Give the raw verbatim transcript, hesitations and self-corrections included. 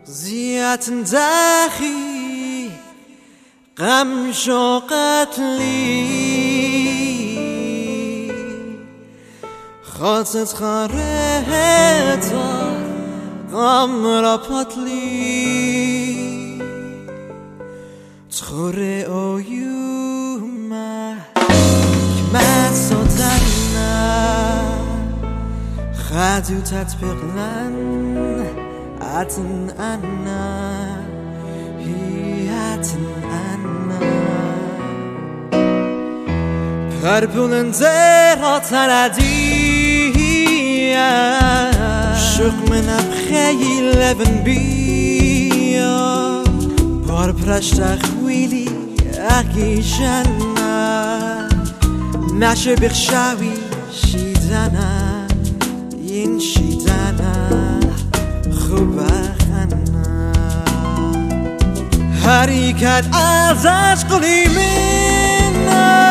زیت دخی غم شو قتلی خاصت خاره تا غم را پاتلی تخوره اویومه کمت سوتنه خدو تطبیقلن اتن انا هی اتن انا پرپولن زیرا تردی شق منم خیلی لبن بیا بار پرشت خویلی اگیشن نشه بخشاوی شیدنه این شیدنه خوبه خنه حرکت ازش قلی منه